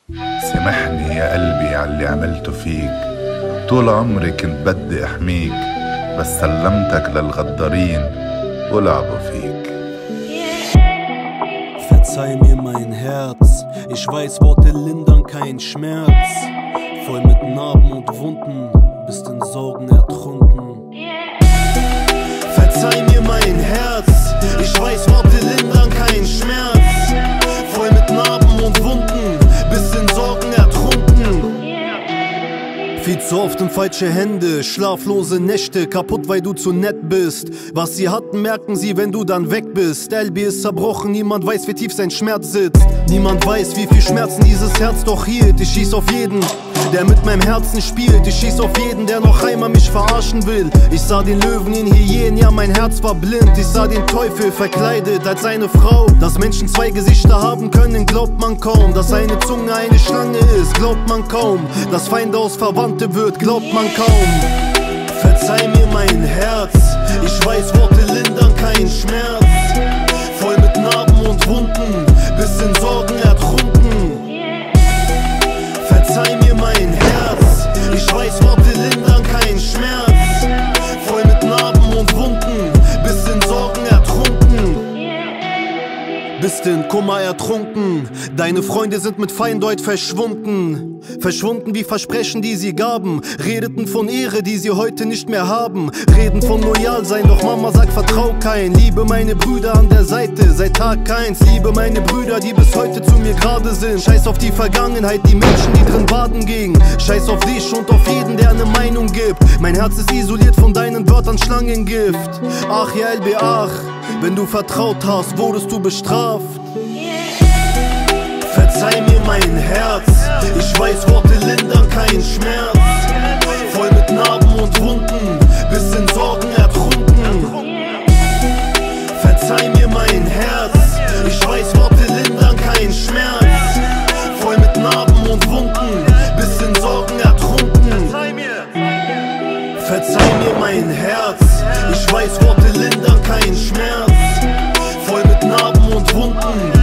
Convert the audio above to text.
سامحني يا قلبي عاللي عملته فيك، طول عمري كنت بدي احميك، بس سلمتك للغدارين ولعبوا فيك. Verzeih mir mein Herz, ich weiß, Worte lindern keinen Schmerz. Voll mit Narben und Wunden, bist in Sorgen ertrunken. Verzeih mir mein Herz, ich weiß, Worte lindern keinen Schmerz. Voll mit Narben und Wunden, bist in Sorgen ertrunken. Viel zu oft in falsche Hände, schlaflose Nächte, kaputt, weil du zu nett bist. Was sie hatten, merken sie, wenn du dann weg bist. LB ist zerbrochen, niemand weiß, wie tief sein Schmerz sitzt. Niemand weiß, wie viel Schmerzen dieses Herz doch hielt. Ich schieß auf jeden, der mit meinem Herzen spielt. Ich schieß auf jeden, der noch einmal mich verarschen will. Ich sah den Löwen in Hyänen, ja mein Herz war blind. Ich sah den Teufel verkleidet als eine Frau. Dass Menschen zwei Gesichter haben können, glaubt man kaum. Dass eine Zunge eine Schlange ist, glaubt man kaum. Dass Feinde aus Verwandte wird, glaubt man kaum. Verzeih mir mein Herz, ich weiß, Worte lindern keinen Schmerz. Voll mit Narben und Wunden, bis in Sorgen ertrunken. Verzeih mir mein Herz, ich weiß, Worte lindern keinen Schmerz. Voll mit Narben und Wunden, bis in Sorgen ertrunken. Bist in Kummer ertrunken, deine Freunde sind mit Feindeut verschwunden. Verschwunden wie Versprechen, die sie gaben. Redeten von Ehre, die sie heute nicht mehr haben. Reden von Loyalsein, doch Mama sagt, vertrau kein. Liebe meine Brüder an der Seite, seit Tag 1. Liebe meine Brüder, die bis heute zu mir gerade sind. Scheiß auf die Vergangenheit, die Menschen, die drin baden gingen. Scheiß auf dich und auf jeden, der eine Meinung gibt. Mein Herz ist isoliert von deinen Wörtern Schlangengift. Ach ja, LB, ach, wenn du vertraut hast, wurdest du bestraft. Verzeih mir mein Herz, ich weiß, Worte lindern keinen Schmerz. Voll mit Narben und Wunden, bis in Sorgen ertrunken. Verzeih mir mein Herz, ich weiß, Worte lindern keinen Schmerz. Voll mit Narben und Wunden, bis in Sorgen ertrunken. Verzeih mir mein Herz, ich weiß, Worte lindern keinen Schmerz. Voll mit Narben und Wunden,